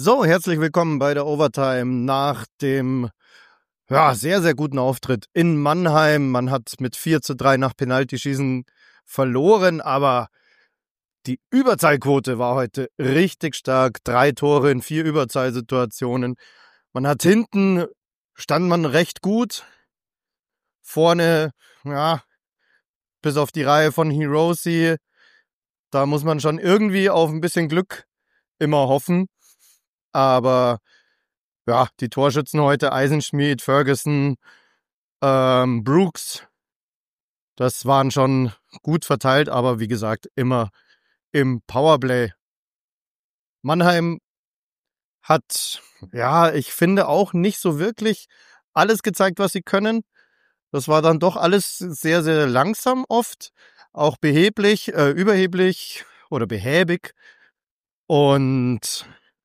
So, herzlich willkommen bei der Overtime nach dem sehr, sehr guten Auftritt in Mannheim. Man hat mit 4:3 nach Penaltyschießen verloren, aber die Überzahlquote war heute richtig stark. 3 Tore in 4 Überzahlsituationen. Man hat hinten, stand man recht gut. Vorne, bis auf die Reihe von Hirose, da muss man schon irgendwie auf ein bisschen Glück immer hoffen. Aber die Torschützen heute, Eisenschmied, Ferguson, Brooks, das waren schon gut verteilt, aber wie gesagt, immer im Powerplay. Mannheim hat, ich finde auch nicht so wirklich alles gezeigt, was sie können. Das war dann doch alles sehr, sehr langsam oft, auch überheblich oder behäbig. Und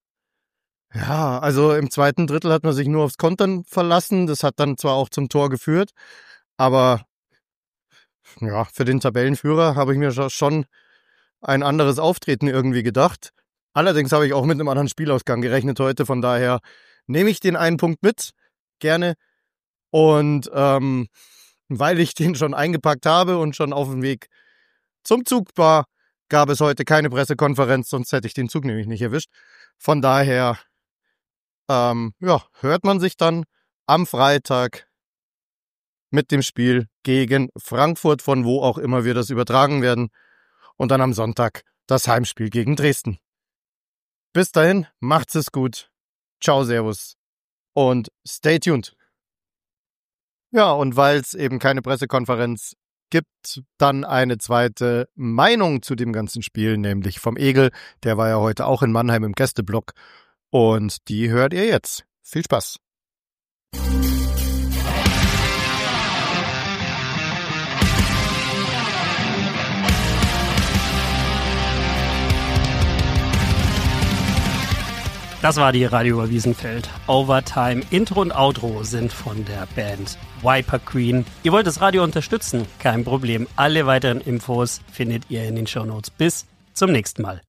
also im zweiten Drittel hat man sich nur aufs Kontern verlassen. Das hat dann zwar auch zum Tor geführt, aber für den Tabellenführer habe ich mir schon ein anderes Auftreten irgendwie gedacht. Allerdings habe ich auch mit einem anderen Spielausgang gerechnet heute, von daher nehme ich den einen Punkt mit, gerne. Und weil ich den schon eingepackt habe und schon auf dem Weg zum Zug war, gab es heute keine Pressekonferenz, sonst hätte ich den Zug nämlich nicht erwischt. Von daher hört man sich dann am Freitag mit dem Spiel gegen Frankfurt, von wo auch immer wir das übertragen werden. Und dann am Sonntag das Heimspiel gegen Dresden. Bis dahin, macht's es gut. Ciao, servus und stay tuned. Ja, und weil es eben keine Pressekonferenz gibt, dann eine zweite Meinung zu dem ganzen Spiel, nämlich vom Egel. Der war ja heute auch in Mannheim im Gästeblock. Und die hört ihr jetzt. Viel Spaß. Das war die Radio über Wiesenfeld. Overtime, Intro und Outro sind von der Band Viper Queen. Ihr wollt das Radio unterstützen? Kein Problem. Alle weiteren Infos findet ihr in den Shownotes. Bis zum nächsten Mal.